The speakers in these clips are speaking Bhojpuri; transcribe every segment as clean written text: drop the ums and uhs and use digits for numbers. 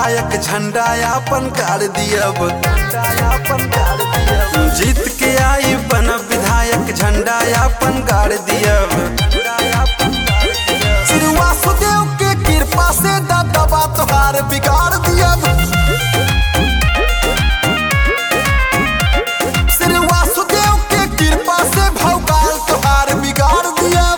विधायक झंडा अपन गाड़ दियब। जीत के आई बन विधायक झंडा अपन गाड़ दियब। श्री वासुदेव के कृपा से दबा तोहार बिगाड़ दियब। श्री वासुदेव के कृपा से भौकाल तोहार बिगाड़ दियब।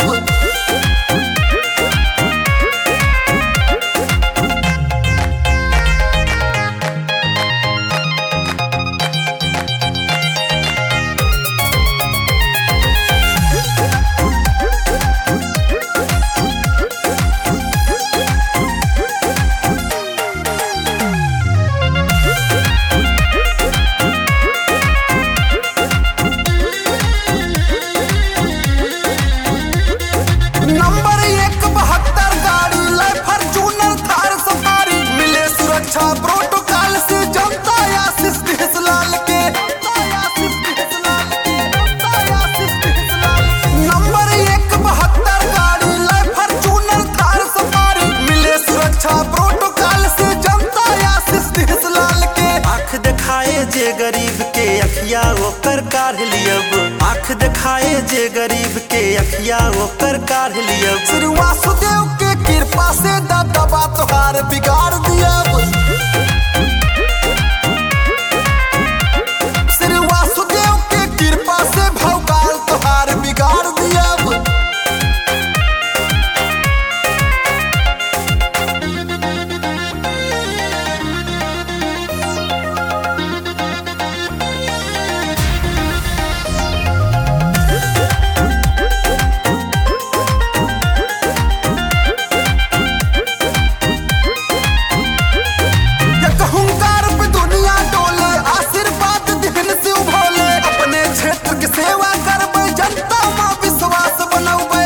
नंबर 172 गाड़ी ले फॉर्च्यूनर थार सफारी मिले सुरक्षा प्रोटोकॉल से जनता आशीष लाल के। नंबर 172 गाड़ी ले फॉर्च्यूनर थार सफारी मिले सुरक्षा प्रोटोकॉल से जनता आशीष लाल के। आँख दिखाए जे गरीब के अखिया ओकर काढ़ लियब। आँख दिखाए जे गरीब के अखिया ओकर काढ़ लियब। श्री वासुदेव के कृपा से दबा तोहार बिगाड़ दियब। श्री वासुदेव के कृपा से भौकाल तोहार बिगाड़ दियब। सेवा करबै जनता में विश्वास बनौबै।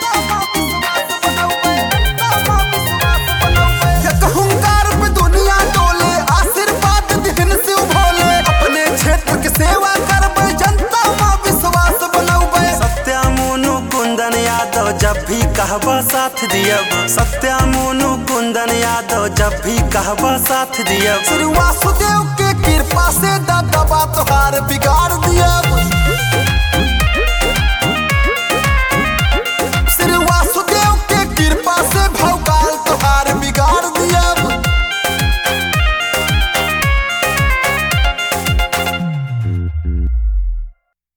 हुंकार पे दुनिया डोले आशीर्वाद दिन से भोले। अपने क्षेत्र की सेवा करबै जनता में विश्वास बनौबै। सत्या मोनू कुंदन यादव जब भी कहबा साथ दियब। सत्या मोनू कुंदन यादव जब भी कहबा साथ दियब। श्री वासुदेव के कृपा से दबा तोहार बिगाड़ दियब।